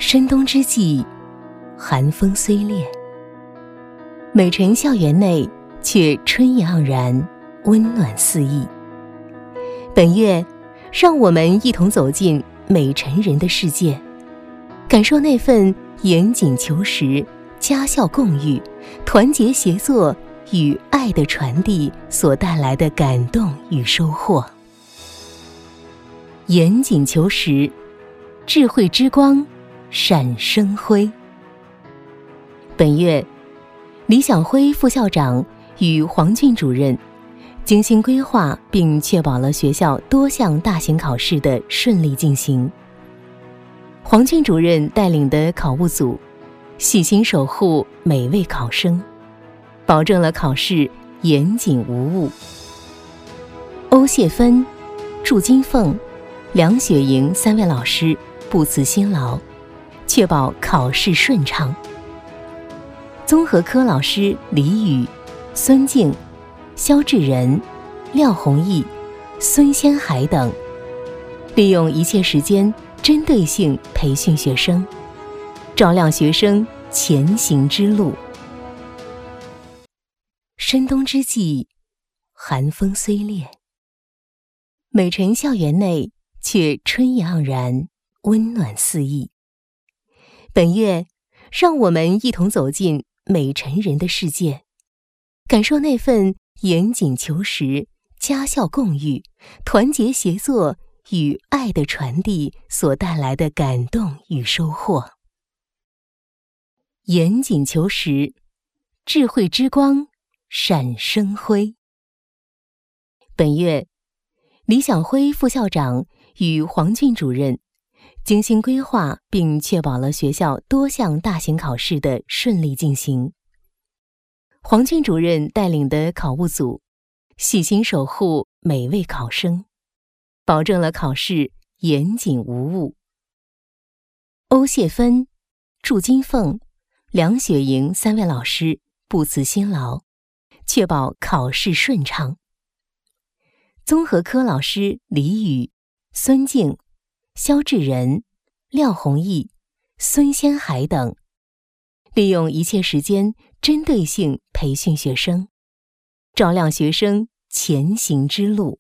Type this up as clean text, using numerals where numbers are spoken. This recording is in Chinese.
深冬之际，寒风虽烈，美晨校园内却春意盎然，温暖四溢。本月，让我们一同走进美晨人的世界，感受那份严谨求实、家校共育、团结协作与爱的传递所带来的感动与收获。严谨求实，智慧之光闪生辉。本月，李晓辉副校长与黄俊主任精心规划并确保了学校多项大型考试的顺利进行。黄俊主任带领的考务组细心守护每位考生，保证了考试严谨无误。欧谢芬、祝金凤、梁雪莹三位老师不辞辛劳，确保考试顺畅。综合科老师李宇、孙静、肖志仁、廖弘毅、孙先海等，利用一切时间针对性培训学生，照亮学生前行之路。深冬之际，寒风虽烈，美晨校园内却春意盎然，温暖四溢。本月，让我们一同走进美晨人的世界，感受那份严谨求实、家校共育、团结协作与爱的传递所带来的感动与收获。严谨求实，智慧之光闪生辉。本月，李晓辉副校长与黄俊主任精心规划并确保了学校多项大型考试的顺利进行。黄俊主任带领的考务组细心守护每位考生，保证了考试严谨无误。欧谢芬、祝金凤、梁雪莹三位老师不辞辛劳，确保考试顺畅。综合科老师李宇、孙静、肖志仁、廖弘毅、孙先海等，利用一切时间针对性培训学生，照亮学生前行之路。